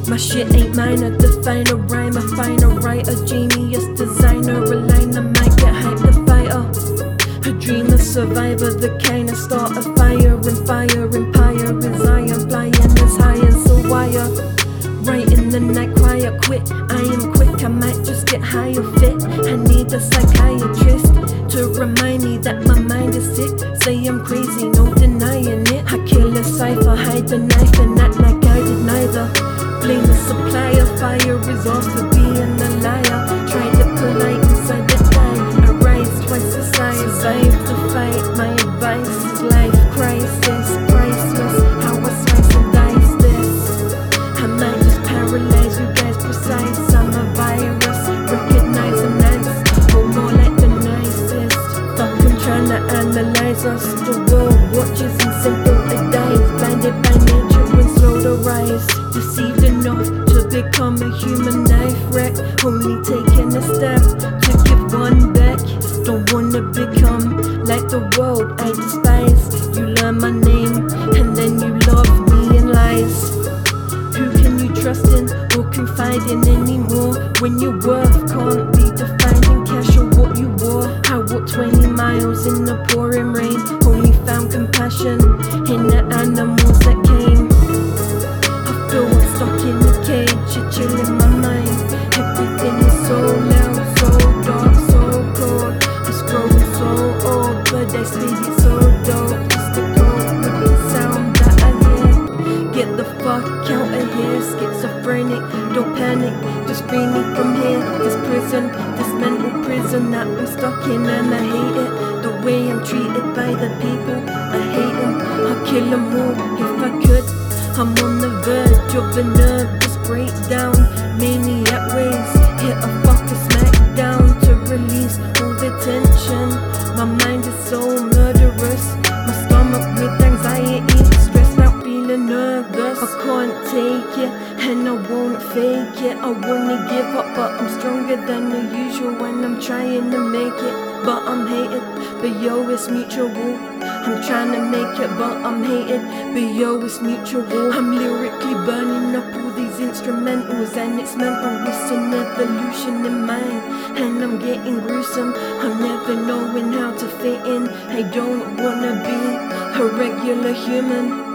My shit ain't mine, I define a rhyme, I find a writer, genius designer, a line I might get hyped the fighter. A dreamer, survivor, the kind of start a fire and fire empire is iron, flying as high as a wire. Right in the night, quiet, quit. I am quick, I might just get higher fit. I need a psychiatrist to remind me that my mind is sick. Say I'm crazy, no denying it. I kill a cipher, hide the knife and act like I did neither. Blame the supplier, fire is off for being a liar. Try to polite inside the time. I rise twice the size. Survive the fight, my advice is life crisis, priceless. How I slice and dice this. I might just paralyze you guys precise. I'm a virus, recognize and nice. Or more like the nicest. Fuck, I'm trying to analyze us. The world watches and simple it dies. Blinded by nature and slow to rise. Deceived enough to become a human knife wreck. Only taking a step to give one back. Don't wanna become like the world I despise. You learn my name and then you love me in lies. Who can you trust in or confide in anymore when your worth can't be defined in cash or what you wore? I walked 20 miles in the pouring rain, only found compassion in the animals that came. I feel I'm stuck in a cage, you're chilling my mind. Everything is so loud, so dark, so cold. It's growing so old, but I speak it so dope. Just to go with the sound that I hear. Get the fuck out of here, schizophrenic, don't panic. Just free me from here, this prison, this mental prison that I'm stuck in. And I hate it, the way I'm treated by the people. I hate them, I'll kill them all if I could. I'm on the verge of a nervous breakdown. Maniac ways, hit a fucker smackdown to release all the tension. My mind is so murderous, my stomach with anxiety, stressed out, feeling nervous. I can't take it and I won't fake it. I wanna give up but I'm stronger than the usual when I'm trying to make it. But I'm hated, but yo, it's mutual. I'm trying to make it, but I'm hated, but yo, it's mutual. I'm lyrically burning up all these instrumentals, and it's mental, it's an evolution in mind. And I'm getting gruesome, I'm never knowing how to fit in. I don't wanna be a regular human.